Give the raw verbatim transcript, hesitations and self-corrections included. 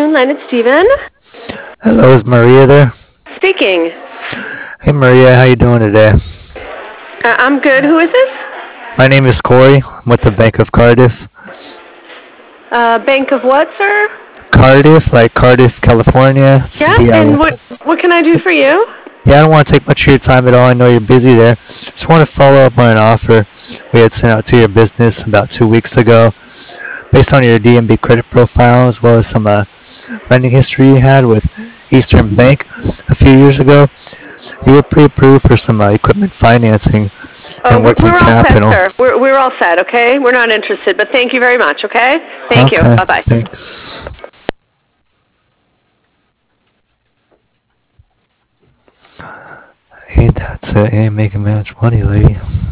Len. Len, it's Steven. Hello, is Maria there? Speaking. Hey Maria, how you doing today? Uh, I'm good. Who is this? My name is Corey. I'm with the Bank of Cardiff. Uh, Bank of what, sir? Cardiff, like Cardiff, California. Yeah, Yeah, I and won't what take, what can I do for you? yeah, I don't want to take much of your time at all. I know you're busy there. Just want to follow up on an offer we had sent out to your business about two weeks ago, based on your D M B credit profile as well as some uh, lending history you had with Eastern Bank a few years ago. You were pre-approved for some uh, equipment financing Oh, and we're, working we're all set, capital. sir. We're, we're all set, okay? We're not interested, but thank you very much, okay? Thank you. Okay, Bye-bye. thanks. Ain't that it? Ain't making much money, lady.